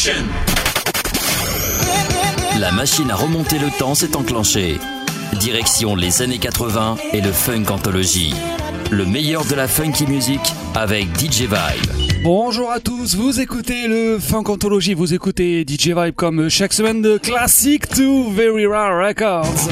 La machine à remonter le temps s'est enclenchée. Direction les années 80 et le Funk Anthology. Le meilleur de la funky music avec DJ Vibe. Bonjour à tous, vous écoutez le Funk Anthology, vous écoutez DJ Vibe comme chaque semaine de Classic to Very Rare Records.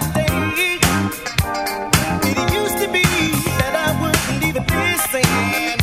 It used to be that I wouldn't even listen.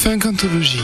Funkantologie.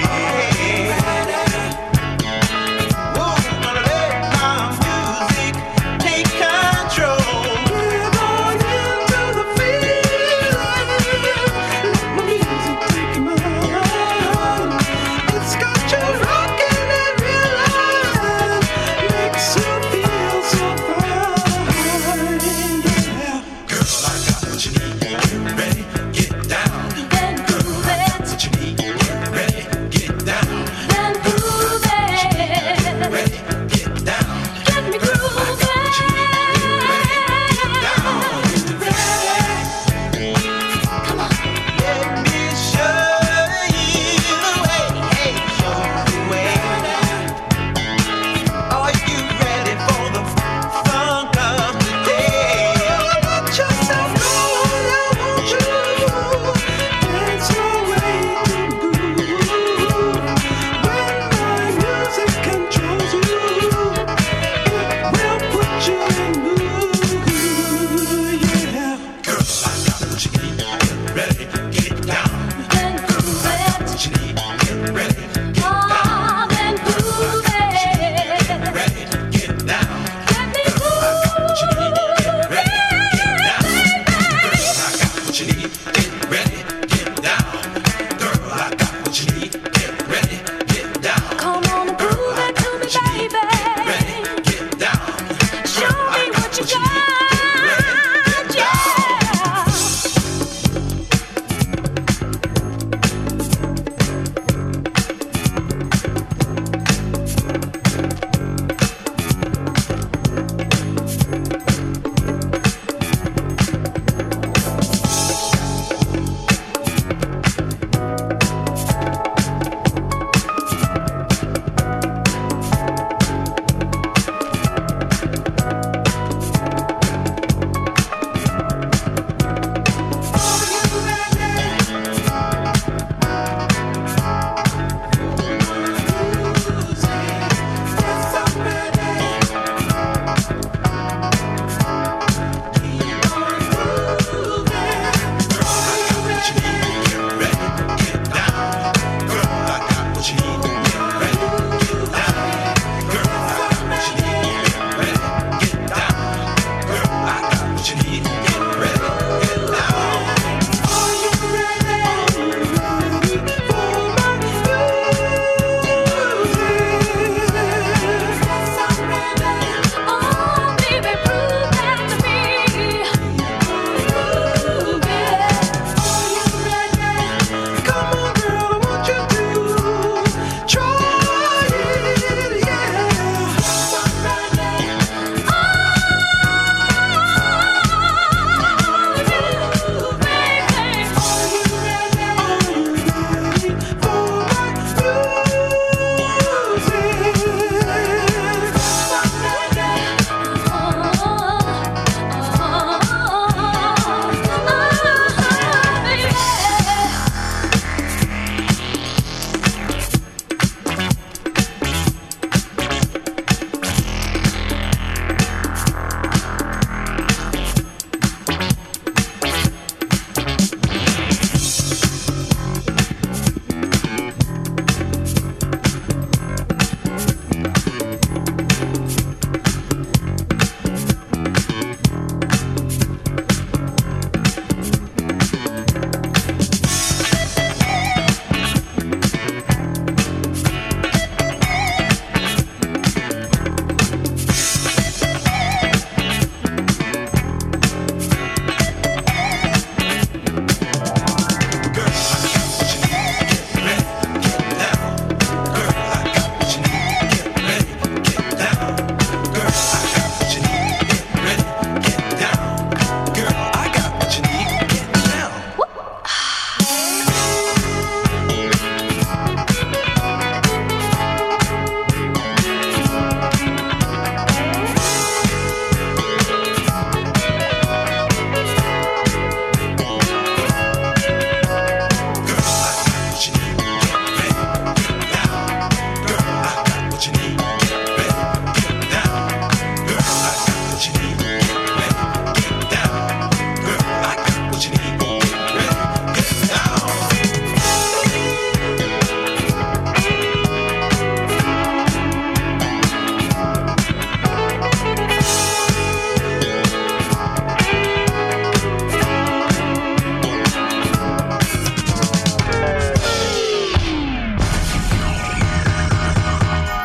Music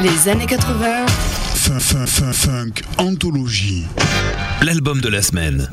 Les années 80. Funk Anthologie. L'album de la semaine.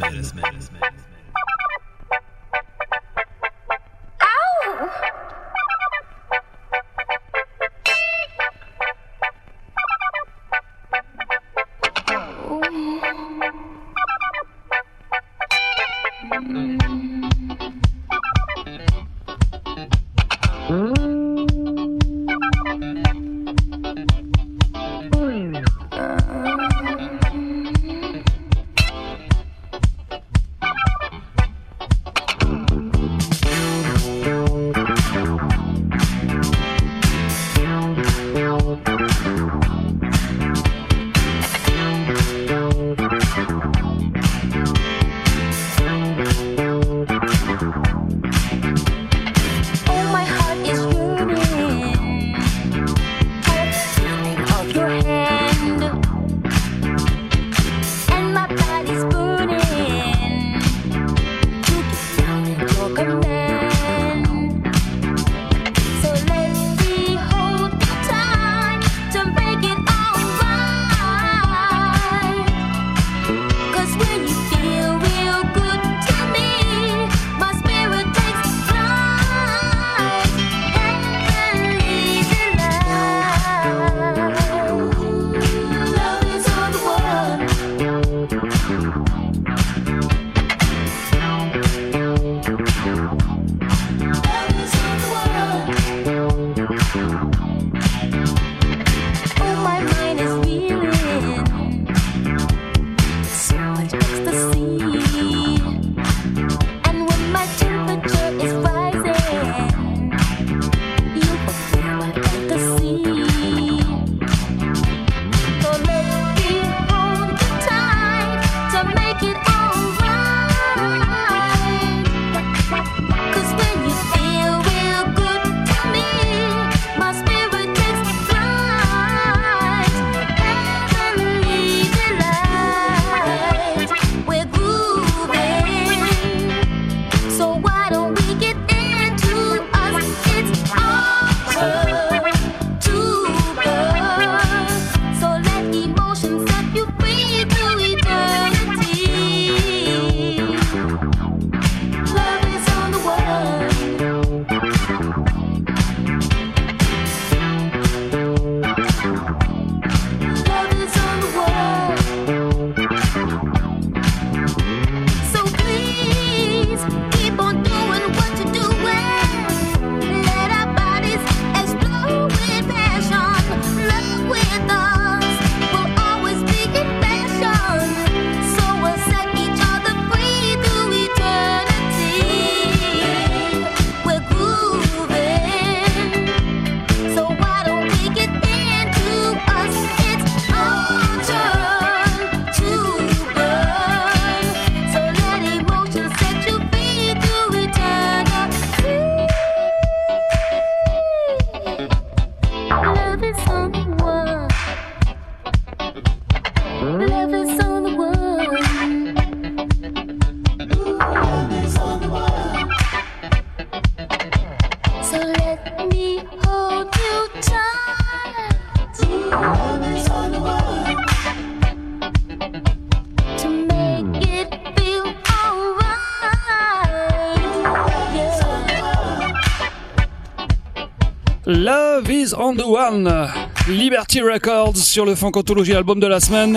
Love is on the one. Liberty Records sur le Funk Anthologie, album de la semaine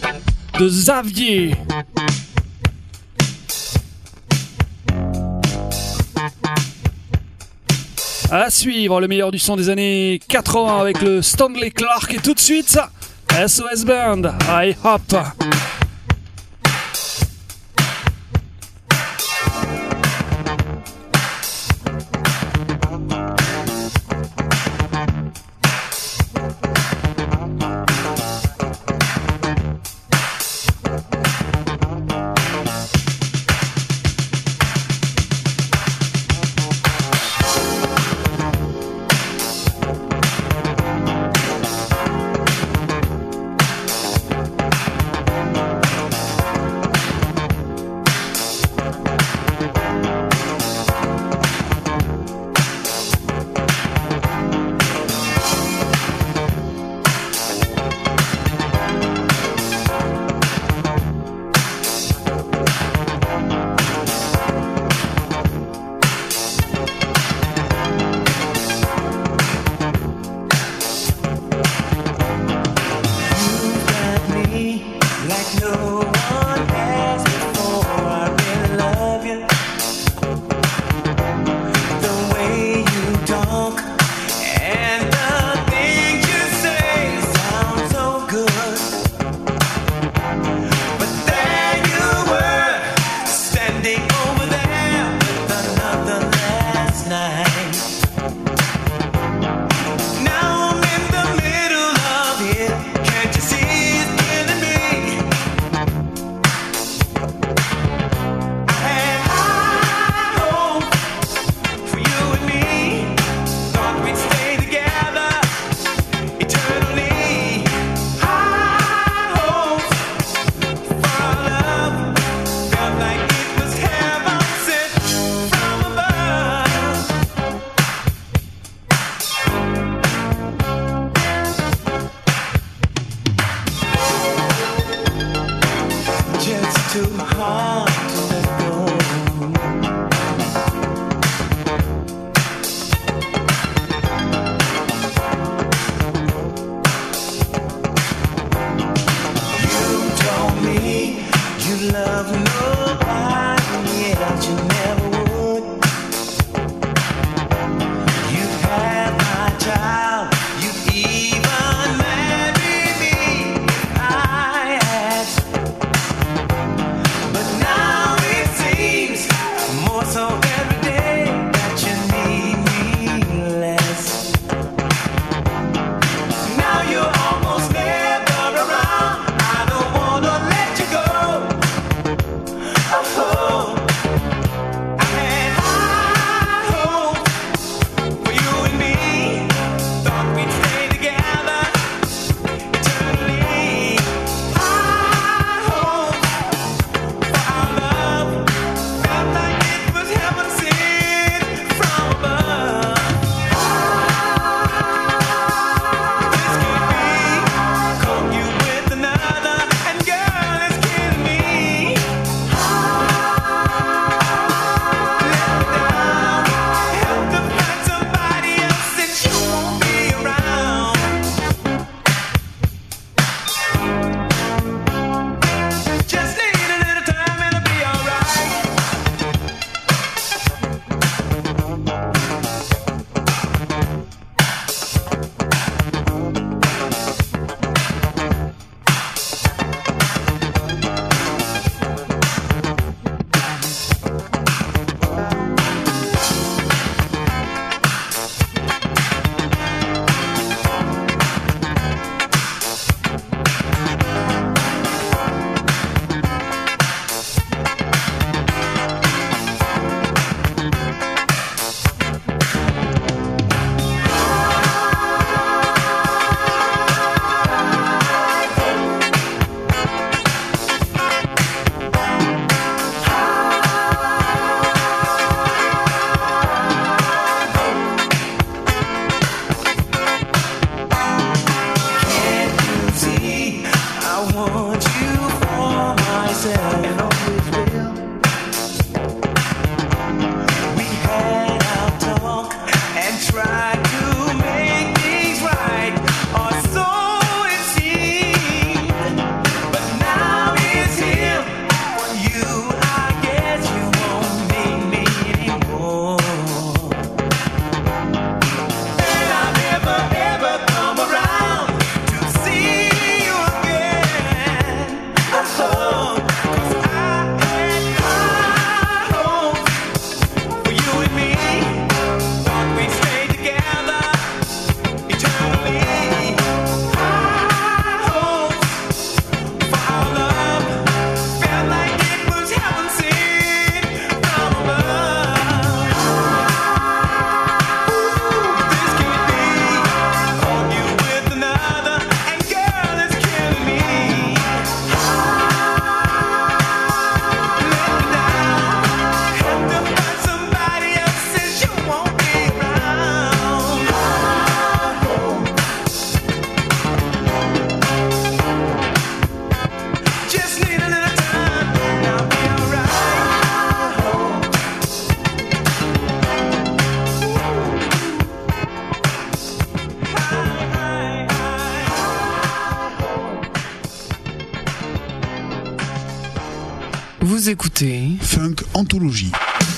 de Xavier. À suivre, le meilleur du son des années 80 avec le Stanley Clarke et tout de suite SOS Band, I Hop. Vous écoutez Funk Anthologie.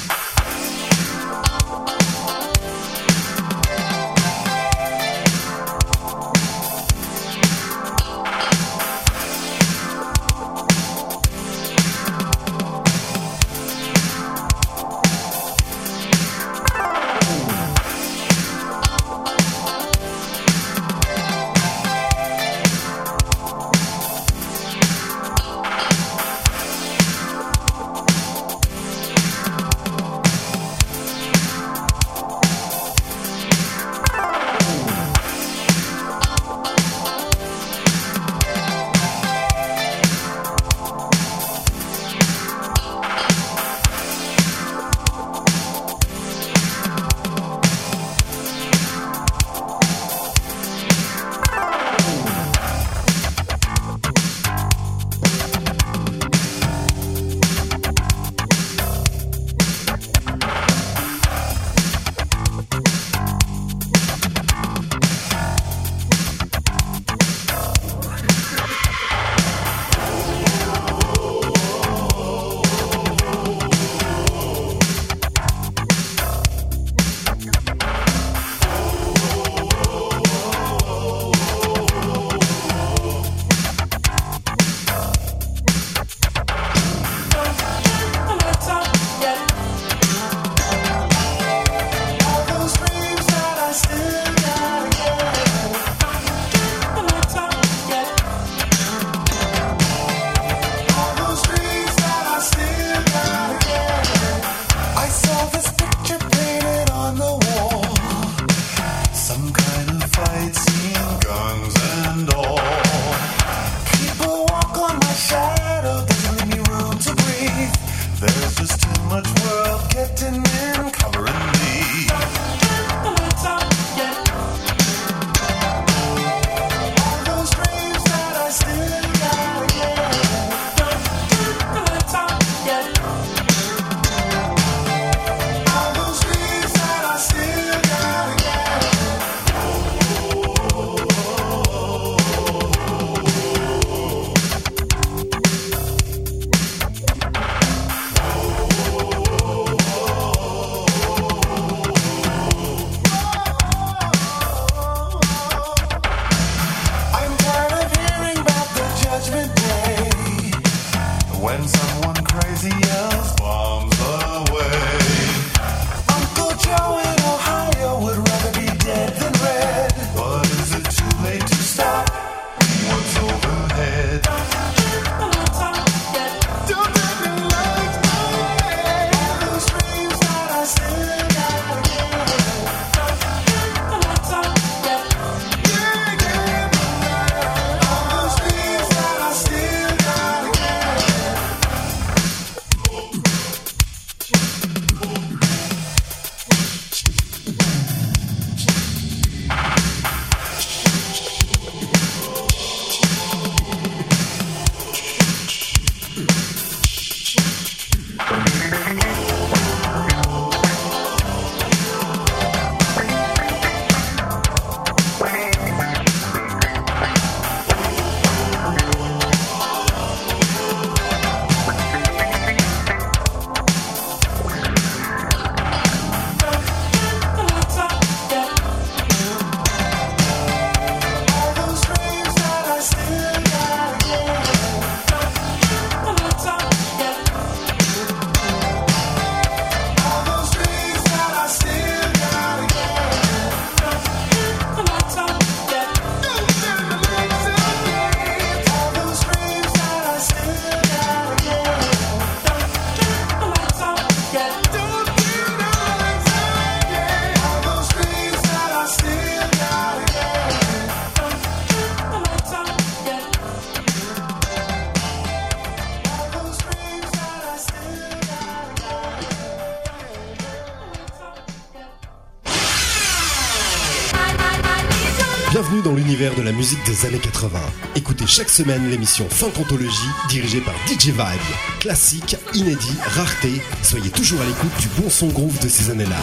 Bienvenue dans l'univers de la musique des années 80. Écoutez chaque semaine l'émission Funk Anthologie dirigée par DJ Vibe. Classique, inédit, rareté, soyez toujours à l'écoute du bon son groove de ces années-là.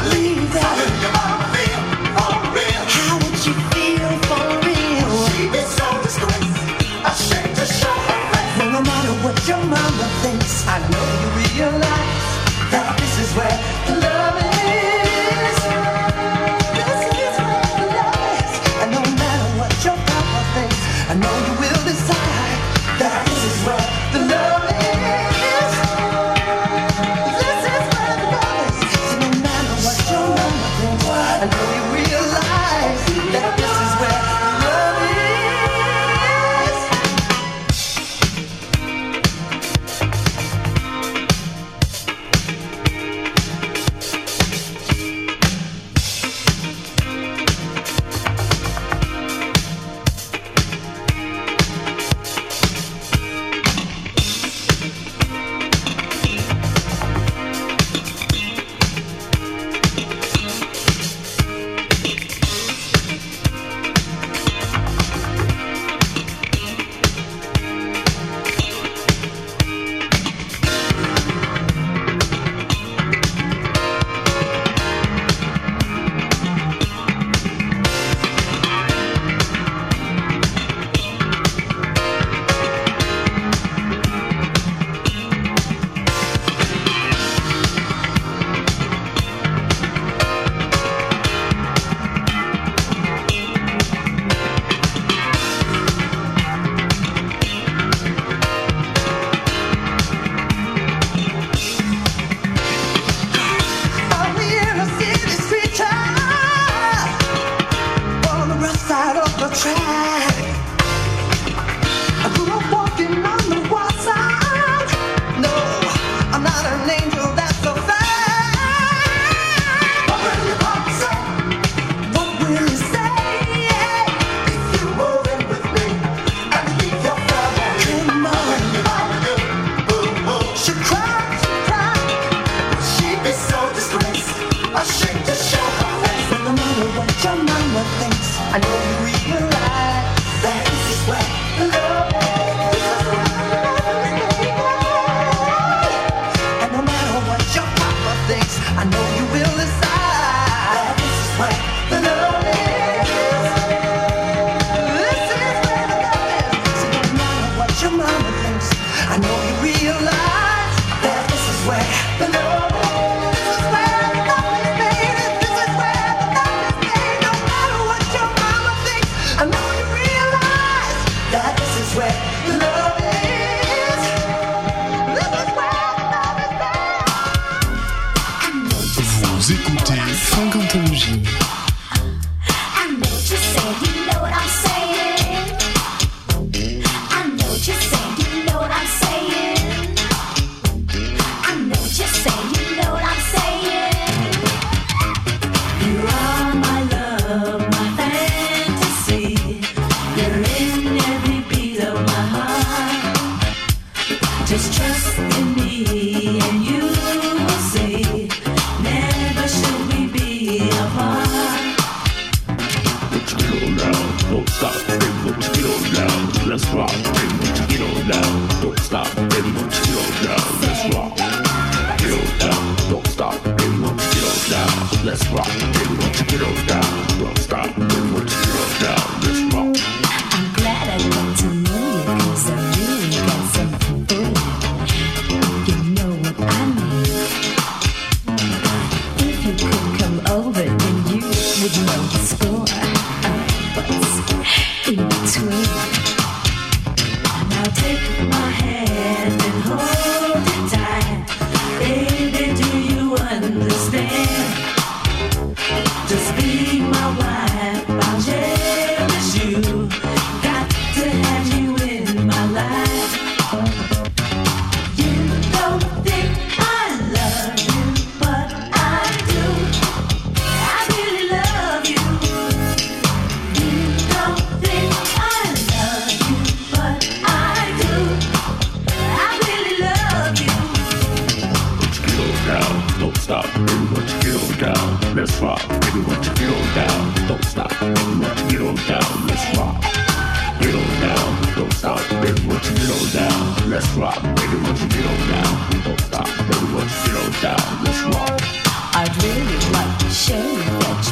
I'd really like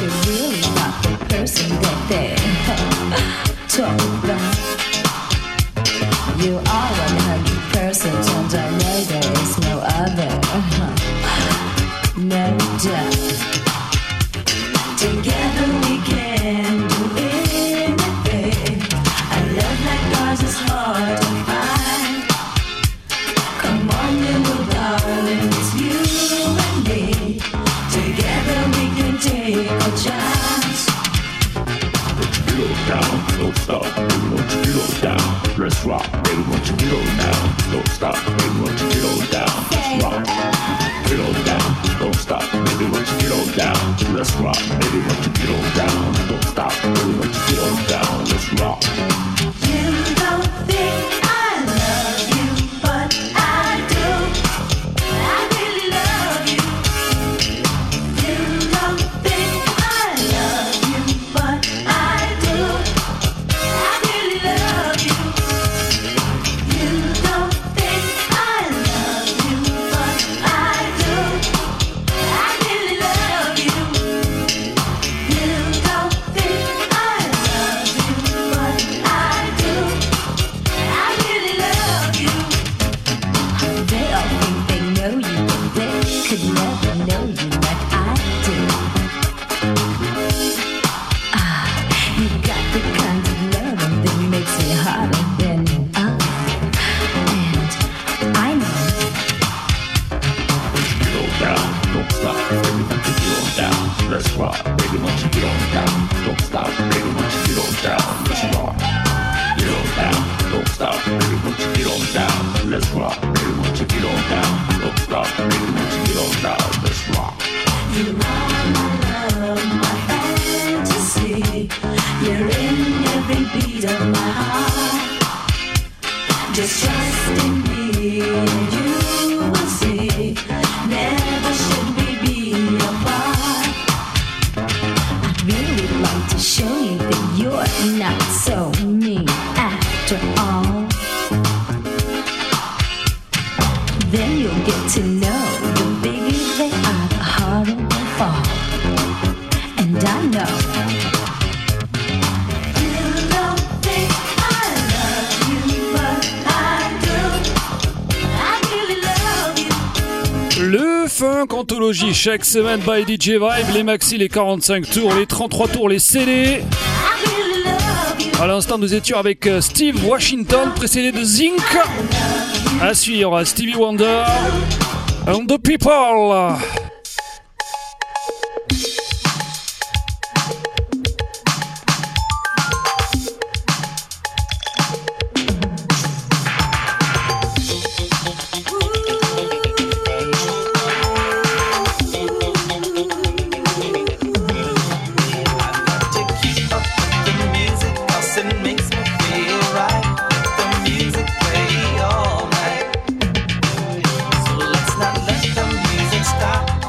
you're really not the person that they talk about. You are 100% and I know there is no other. No doubt. Together we can do anything. A love like ours is hard to find. Come on, little darling, it's you and me. Together we can take a chance. Get on down, don't stop, baby, won't you get on down? Let's rock, baby, won't you get on down? Don't stop, baby, won't you get on down? Let's rock, get on down, don't stop, baby, won't you get on down? Let's rock, baby, won't you get on down? Don't stop, baby, won't you get on down? Let's rock. You don't think I love you, but I do. I really love you. You don't think I love you, but I do. I really love you. You don't think I love you, but I do. I really love you. You don't think I love you, but I do. I really love you. They all think they know you, but they could never know you like I do. You got the kind of love that makes me harder than and I know. Get on down, don't stop, baby, won't you get on down? Let's rock, baby, won't you get on down? Don't stop, baby, won't you get on down? Let's rock. Get on down, don't stop, baby, won't you get on down? Let's rock, baby, won't you get on down? Don't stop, baby, won't you get on down? Let's rock. You are my love, my fantasy. You're in every beat of my heart. Just trust in me and you will see. Never should we be apart. I'd really like to show you that you're not so mean after all. Then you'll get to know the bigger they are, the harder they fall. And I know. You don't think I love you, but I do. I really love you. Le Funk Anthologie chaque semaine by DJ Vibe, les maxi, les 45 tours, les 33 tours, les CD. I really love you. À l'instant, nous étions avec Steve Washington, précédé de Zinc. À suivre, Stevie Wonder and the People. Stop.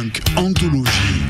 Funk Anthologie.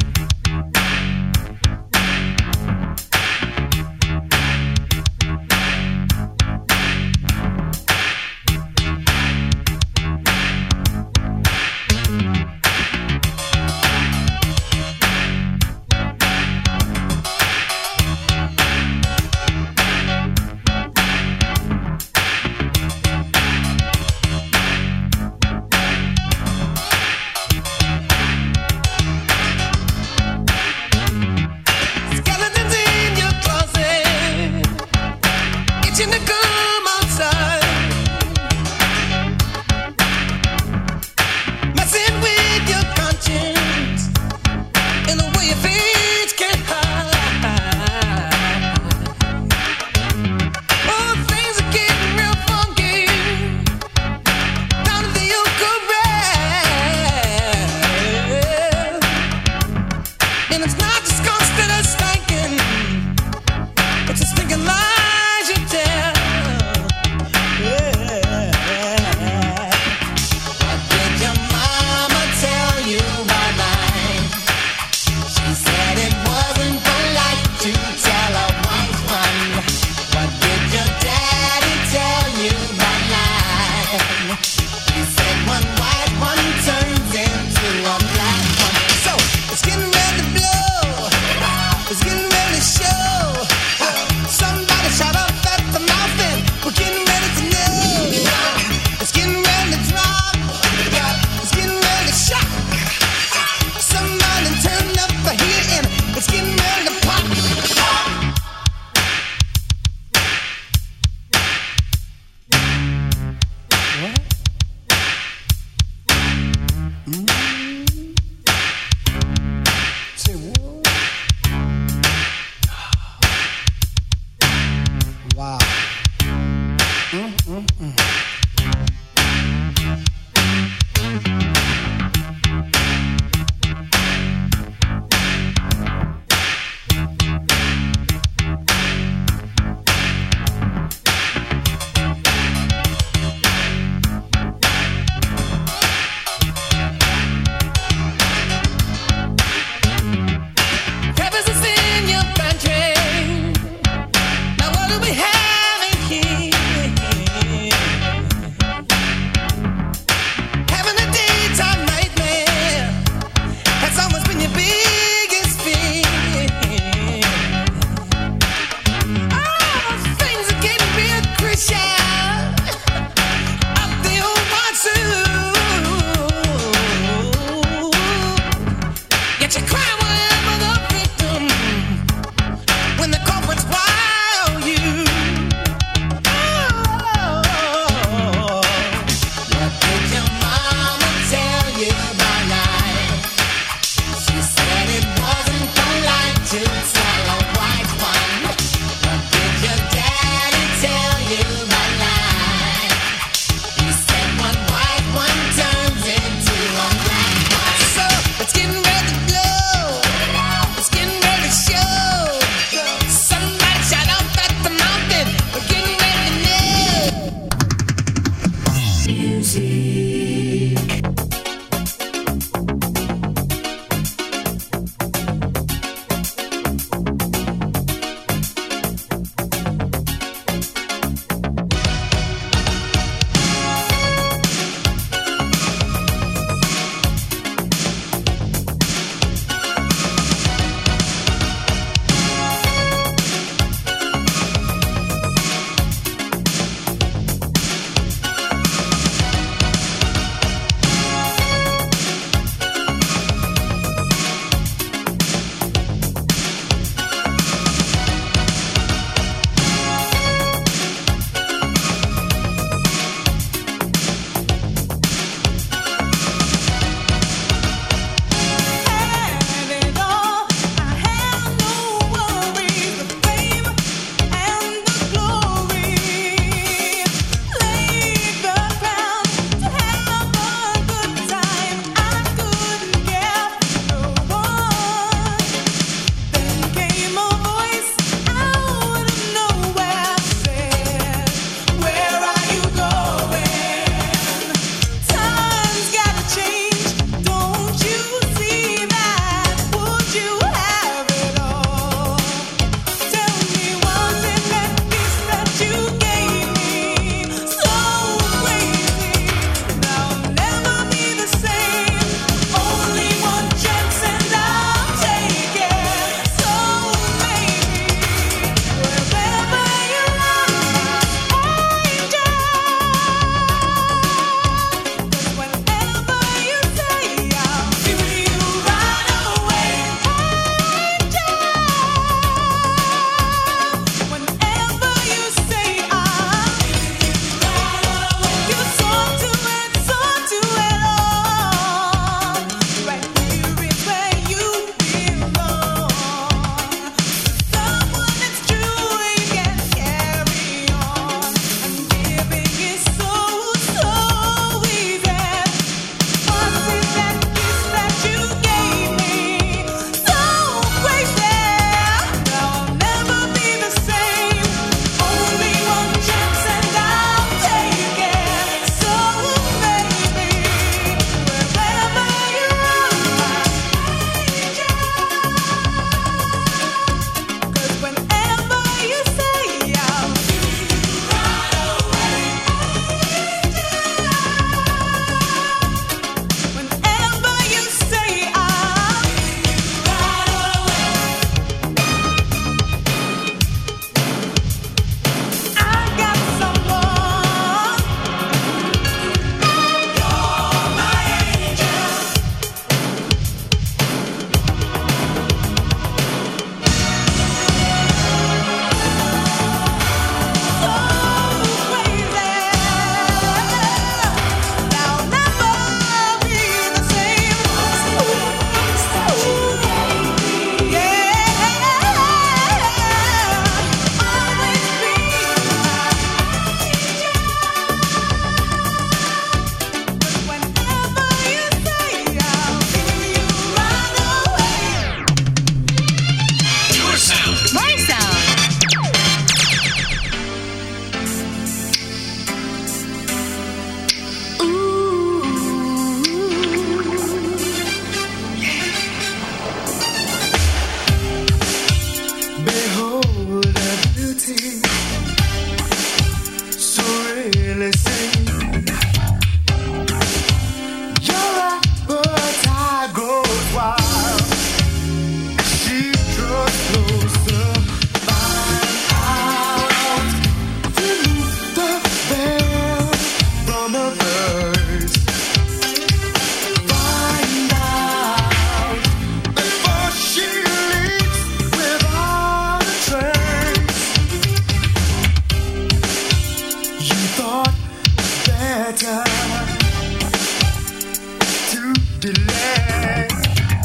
delay.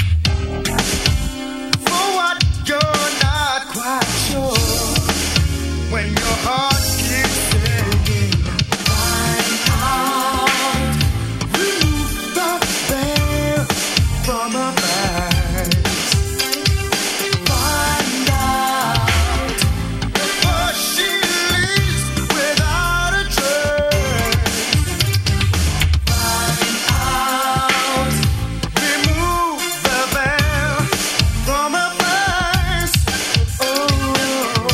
For what you're not quite sure, when your heart keeps saying, find out, remove the veil from her eyes. Find out before she leaves without a trace. Find out, remove the veil from her face. Oh,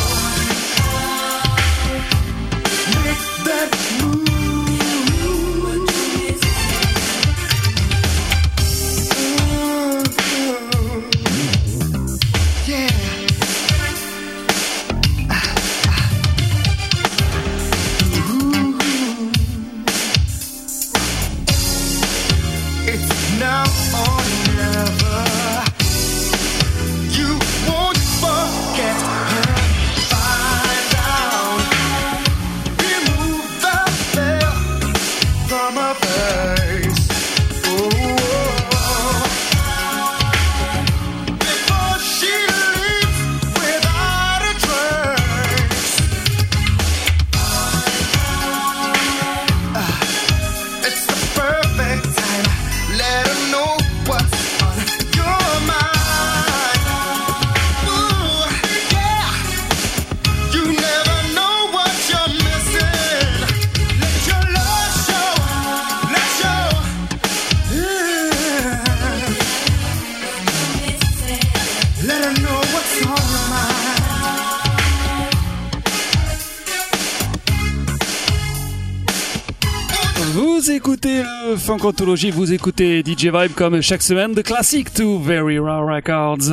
make that move. Yeah. It's now or never. You won't forget her. Find out, remove the veil from her face. Before she leaves without a trace. It's the perfect time. Let her know what's on your mind. Ooh, yeah. You never know what you're missing. Let your love show. Let show. Yeah. Let her know what's on your mind. Vous écoutez le Funkantology, vous écoutez DJ Vibe comme chaque semaine, de classique to Very Rare Records.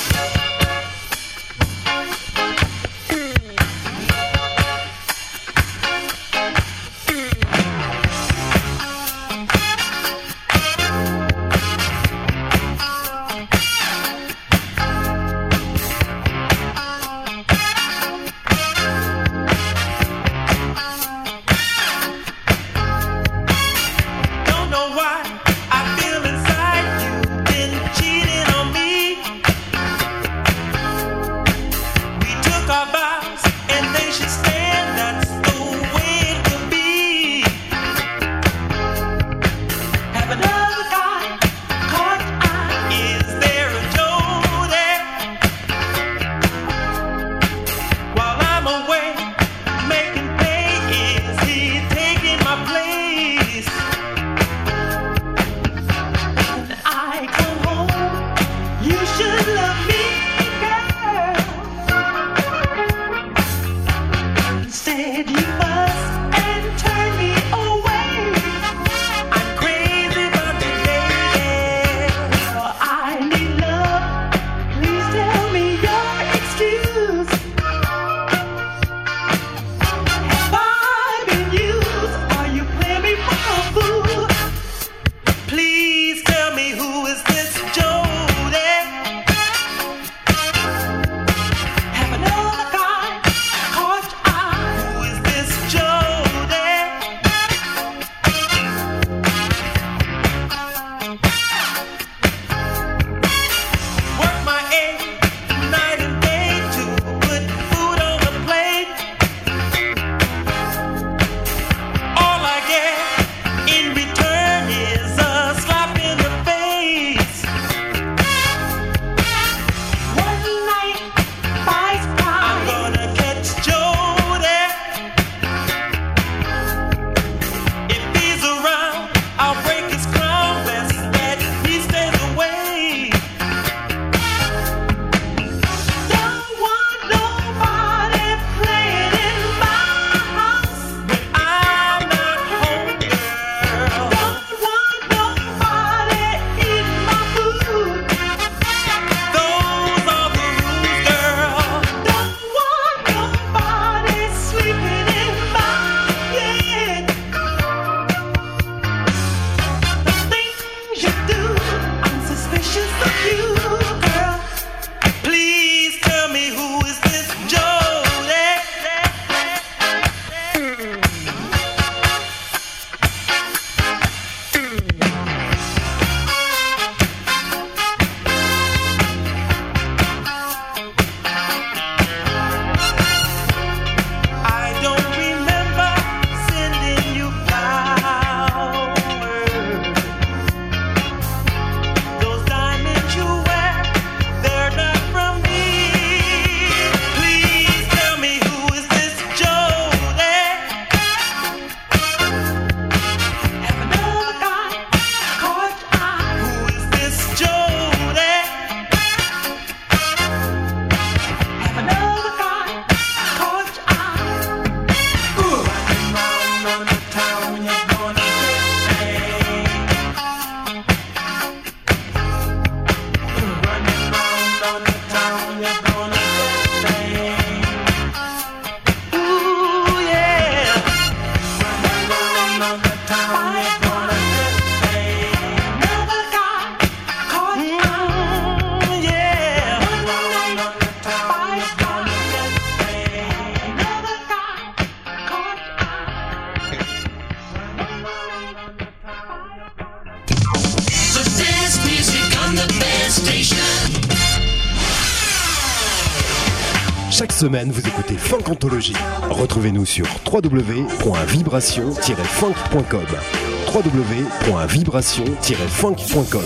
Don't know why I feel inside you been cheating on me. Chaque semaine, vous écoutez Funk Anthology. Retrouvez-nous sur www.vibration-funk.com www.vibration-funk.com.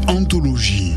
Anthologie.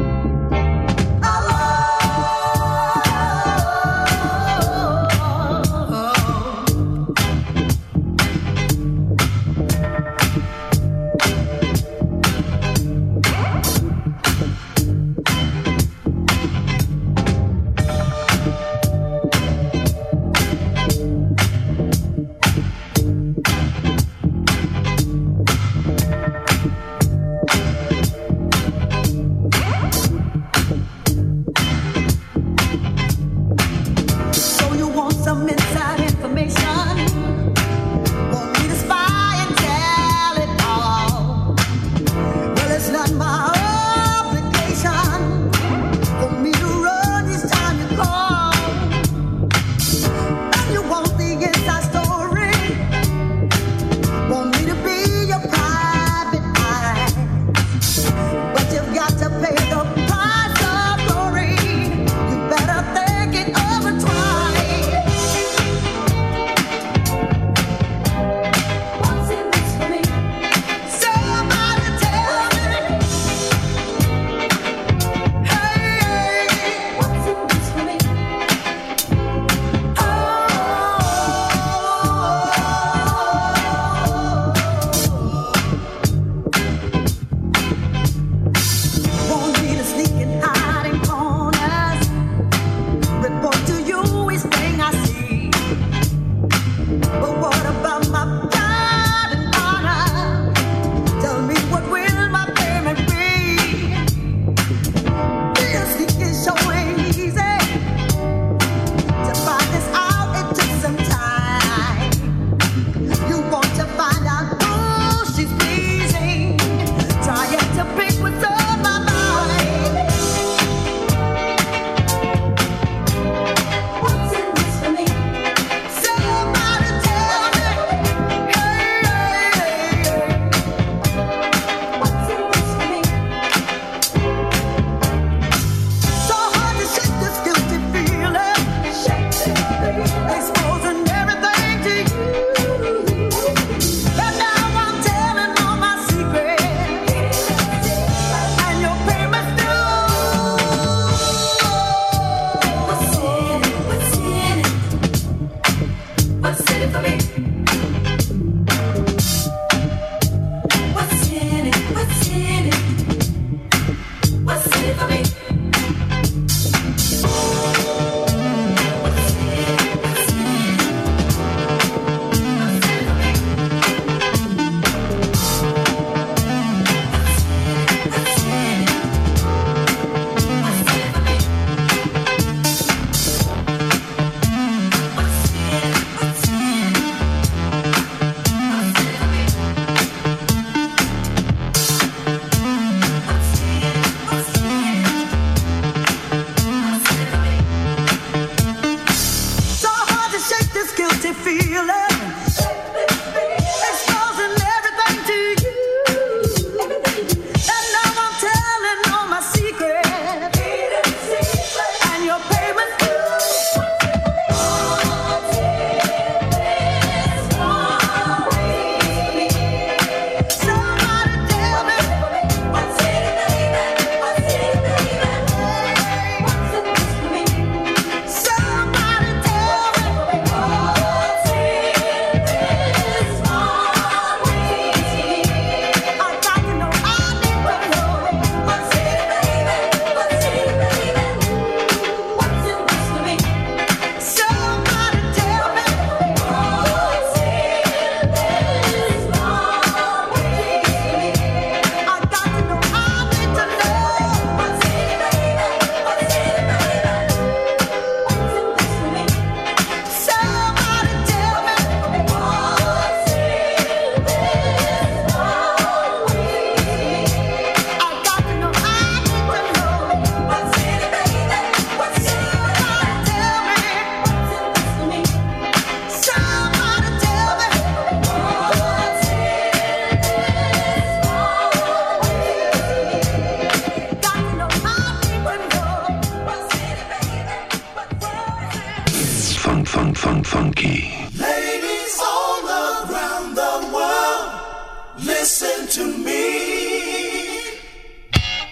funky. Ladies all around the world, listen to me.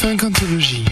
Funk Anthology.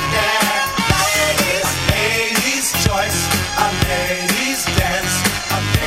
Ladies dance, a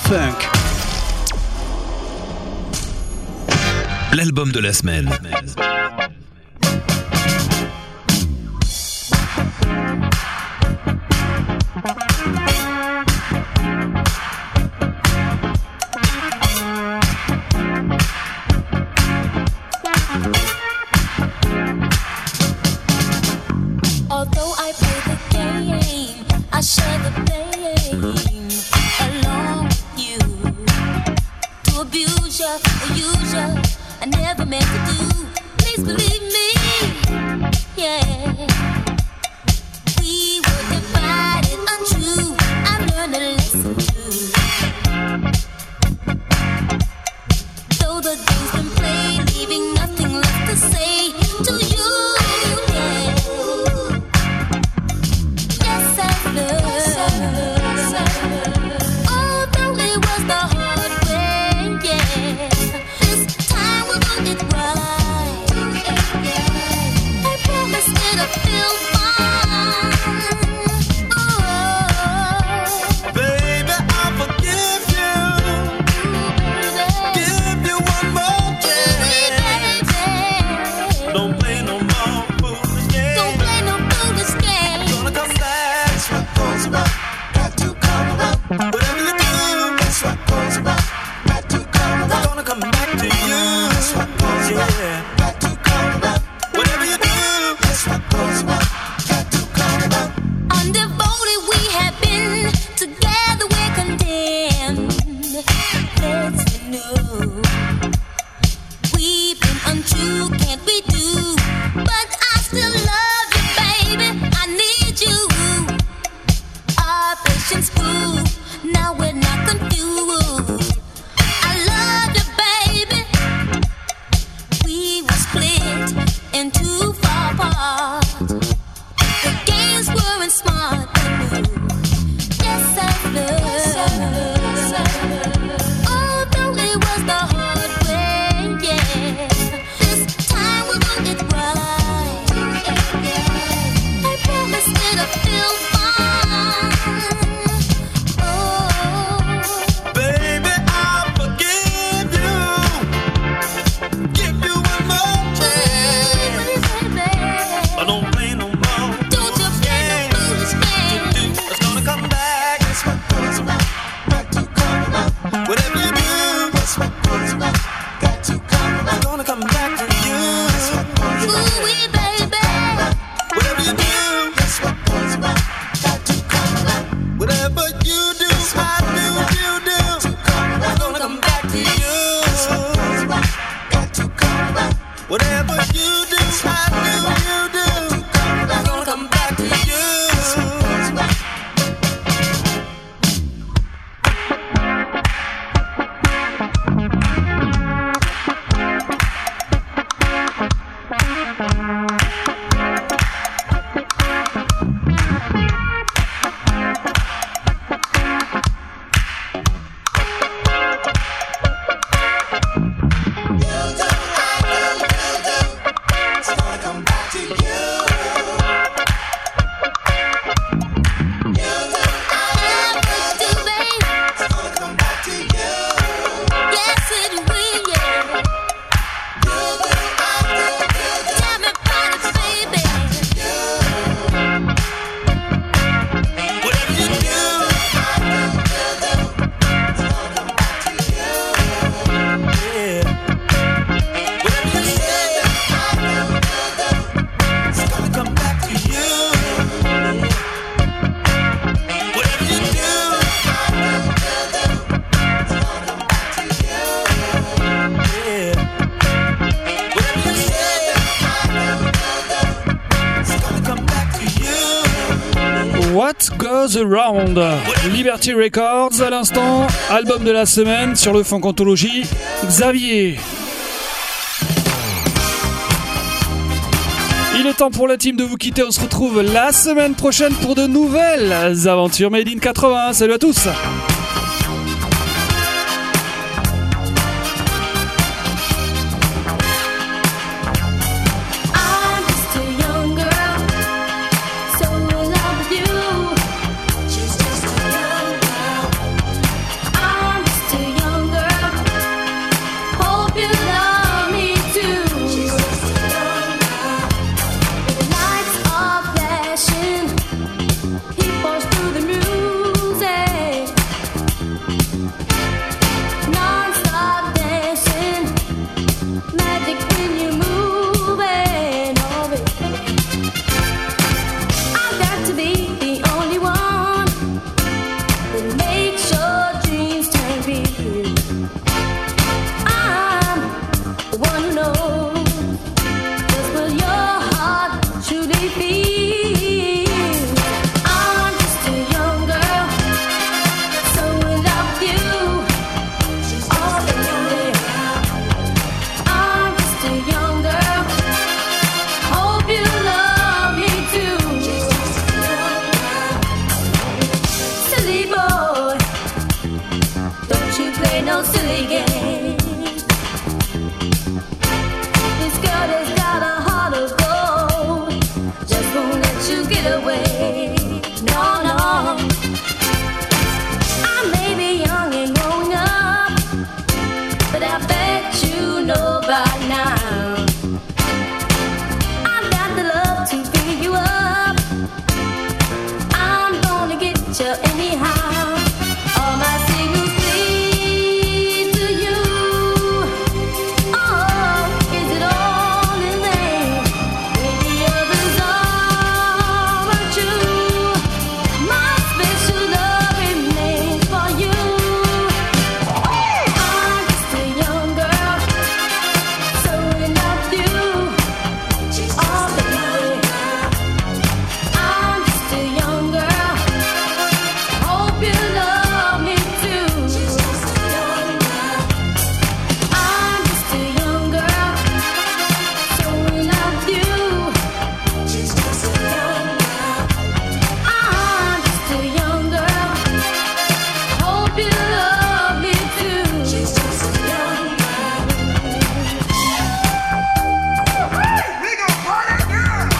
Funk. L'album de la semaine. Although I play the game, I share the blame along with you. To abuse ya or use ya, I never meant to do. Please believe me, yeah. We were divided, untrue. I've learned a lesson too. Though the game's been played, leaving nothing left to say to you. What Goes Around, Liberty Records à l'instant, album de la semaine sur le Funk Anthology, Xavier. Il est temps pour la team de vous quitter, on se retrouve la semaine prochaine pour de nouvelles aventures Made in 80. Salut à tous. She's just a young girl. I'm again. This girl has got a heart of gold, just won't let you get away. No, no. I may be young and grown up, but I bet you know by now I've got the love to fill you up. I'm gonna get you anyhow. All my signals lead to you. Oh, is it all in vain? When the others aren't true, my special love remains for you. I'm just a young girl, so in love with you. Oh, baby, I'm just a young girl. Hope you love me too. I'm just a young girl, so in love with you. I'm just a young girl. Hope you love me too. We gon' party, girl.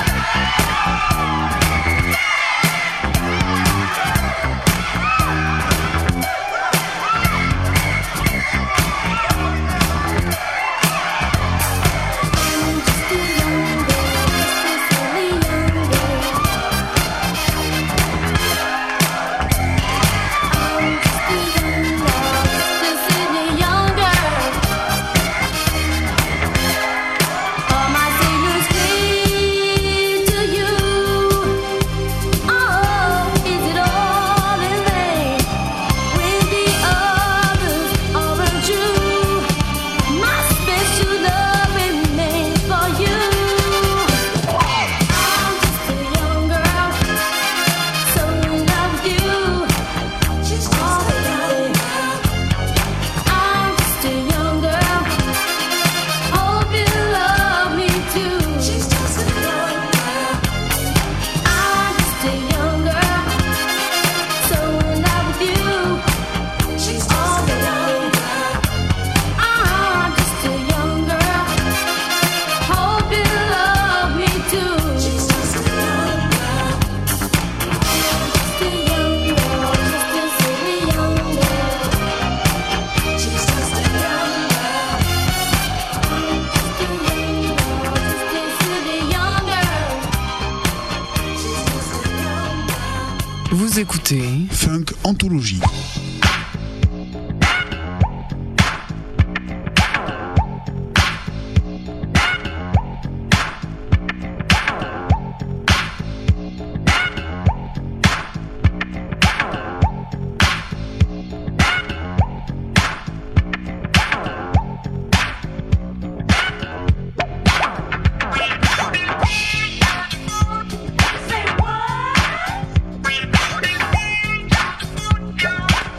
Vous écoutez Funk Anthologie. Say what?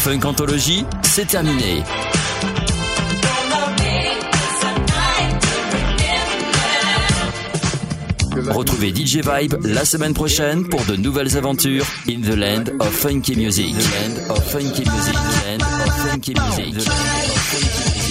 Funk Anthology, c'est terminé. Retrouvez DJ Vibe la semaine prochaine pour de nouvelles aventures in the land of funky music. The land of funky music. The land of funky music. The land of funky music.